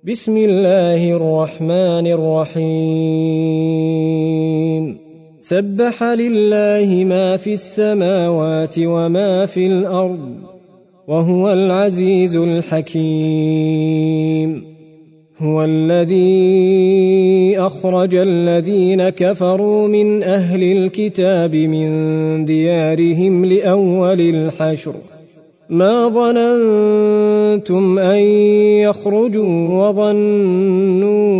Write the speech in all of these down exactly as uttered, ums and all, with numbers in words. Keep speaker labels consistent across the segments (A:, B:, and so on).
A: بسم الله الرحمن الرحيم سبح لله ما في السماوات وما في الأرض وهو العزيز الحكيم هو الذي أخرج الذين كفروا من أهل الكتاب من ديارهم لأول الحشر ما ظننتم أن يخرجوا وظنوا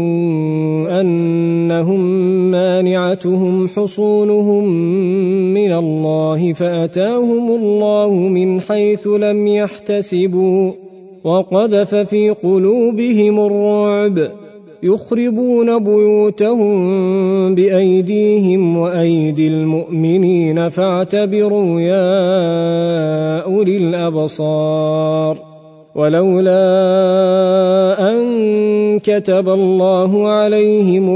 A: أنهم مانعتهم حصونهم من الله فأتاهم الله من حيث لم يحتسبوا وقذف في قلوبهم الرعب يخربون بيوتهم بأيديهم وأيدي المؤمنين فاعتبروا يا أولي الأبصار ولولا أن كتب الله عليهم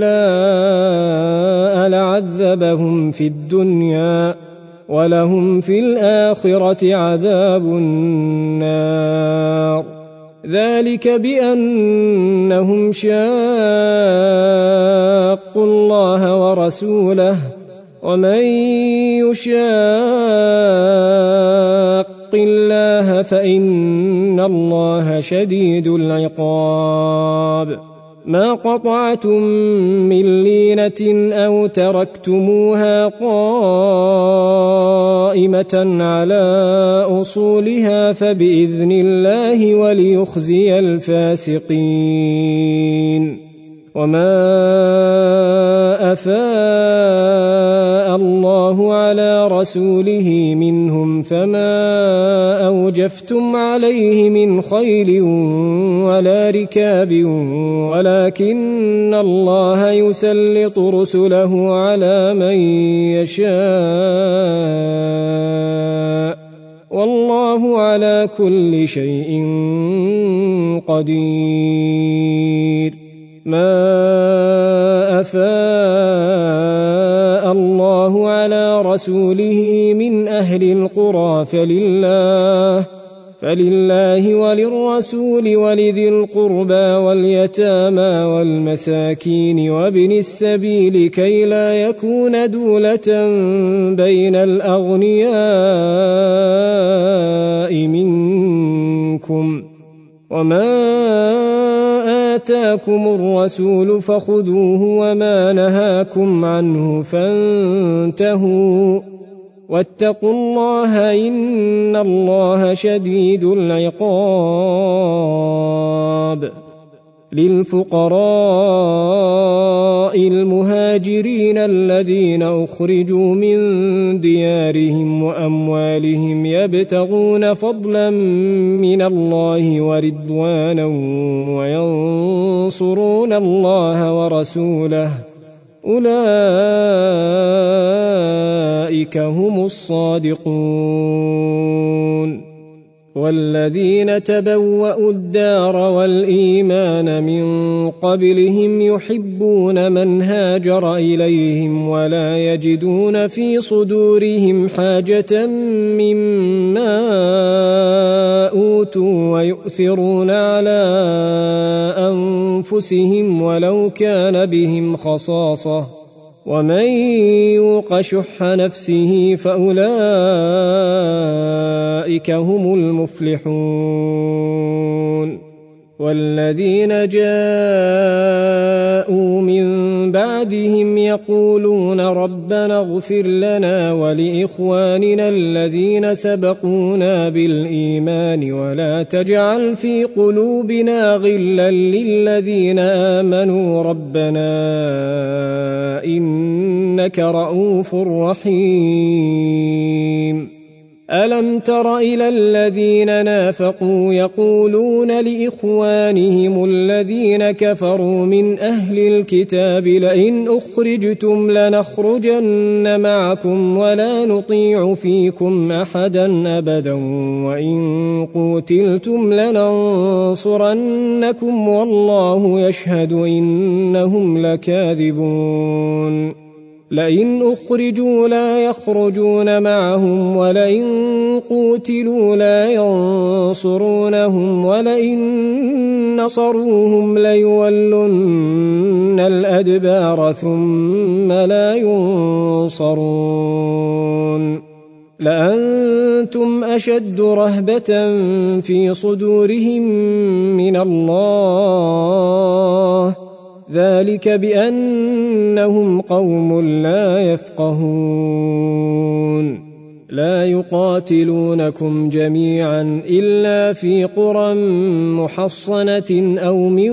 A: الجلاء لعذبهم في الدنيا ولهم في الآخرة عذاب النار ذلك بأنهم شاقوا الله ورسوله ومن يشاق الله فإن الله شديد العقاب ما قطعتم من لينة أو تركتموها قائمة على أصولها فبإذن الله وليخزي الفاسقين وما أفاء الله على رسوله منهم فما أوجفتم عليه من خيل ولا ركاب ولكن الله يسلط رسله على من يشاء والله على كل شيء قدير ما أفاء الله على رسوله من أهل القرى فلله فلله وللرسول ولذي القربى واليتامى والمساكين وابن السبيل كي لا يكون دولة بين الأغنياء منكم وما آتاكم الرسول فخذوه وما نهاكم عنه فانتهوا واتقوا الله إن الله شديد العقاب للفقراء المهاجرين الذين أخرجوا من ديارهم وأموالهم يبتغون فضلا من الله ورضوانا وينصرون الله ورسوله أولئك هم الصادقون والذين تبوأوا الدار والإيمان من قبلهم يحبون من هاجر إليهم ولا يجدون في صدورهم حاجة مما أوتوا ويؤثرون على أنفسهم ولو كان بهم خصاصة ومن يوق شح نفسه فأولئك هم المفلحون والذين جاءوا من بعدهم يقولون ربنا اغفر لنا ولإخواننا الذين سبقونا بالإيمان ولا تجعل في قلوبنا غلا للذين آمنوا ربنا إنك رؤوف رحيم ألم تر إلى الذين نافقوا يقولون لإخوانهم الذين كفروا من أهل الكتاب لئن أخرجتم لنخرجن معكم ولا نطيع فيكم أحدا أبدا وإن قتلتم لننصرنكم والله يشهد إنهم لكاذبون لئن أخرجوا لا يخرجون معهم ولئن قوتلوا لا ينصرونهم ولئن نصروهم ليولن الأدبار ثم لا ينصرون لأنتم أشد رهبة في صدورهم من الله ذلك بأنهم قوم لا يفقهون لا يقاتلونكم جميعا إلا في قرى محصنة أو من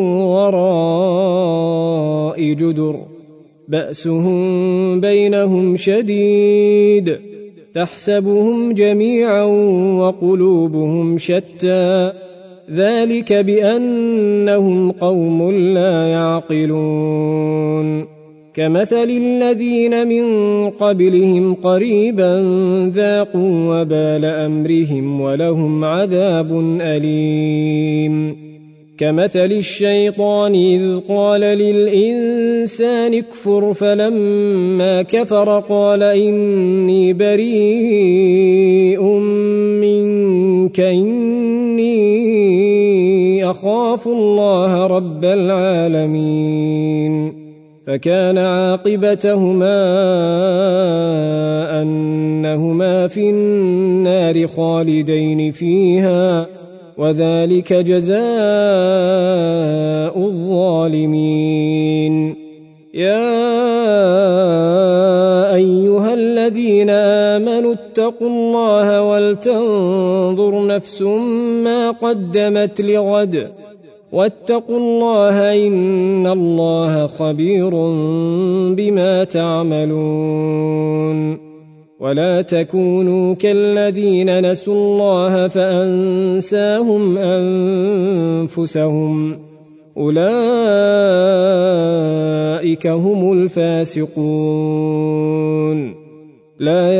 A: وراء جدر بأسهم بينهم شديد تحسبهم جميعا وقلوبهم شتى ذلك بأنهم قوم لا يعقلون كمثل الذين من قبلهم قريبا ذاقوا وبال أمرهم ولهم عذاب أليم كمثل الشيطان إذ قال للإنسان اكفر فلما كفر قال إني بريء منك إني أخاف الله رب العالمين فكان عاقبتهما أنهما في النار خالدين فيها وذلك جزاء الظالمين يا أيها الذين آمنوا اتقوا الله ولتنظر نفس ما قدمت لغد واتقوا الله إن الله خبير بما تعملون ولا تكونوا كالذين نسوا الله فأنساهم أنفسهم أولئك هم الفاسقون لا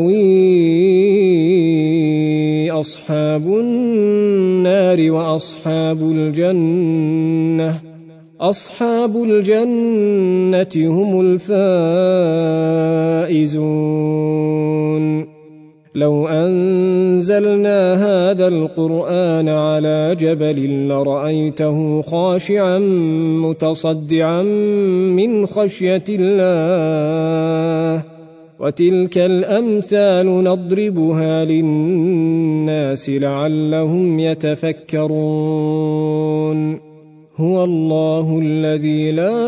A: يستوي أصحاب النار وأصحاب الجنة أصحاب الجنة هم الفائزون لو أنزلنا هذا القرآن على جبل لرأيته خاشعا متصدعا من خشية الله وتلك الأمثال نضربها للناس لعلهم يتفكرون هو الله الذي لا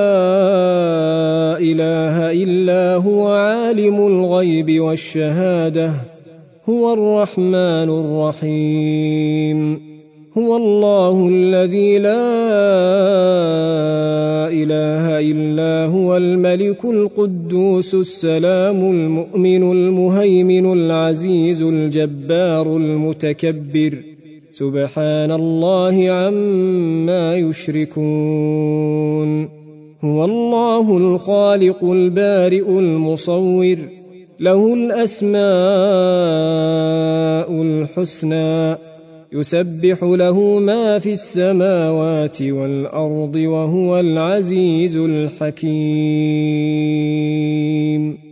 A: إله إلا هو عالم الغيب والشهادة هو الرحمن الرحيم هو الله الذي لا إله إلا هو الملك القدوس السلام المؤمن المهيمن العزيز الجبار المتكبر سبحان الله عما يشركون هو الله الخالق البارئ المصور له الأسماء الحسنى يسبح له ما في السماوات والأرض وهو العزيز الحكيم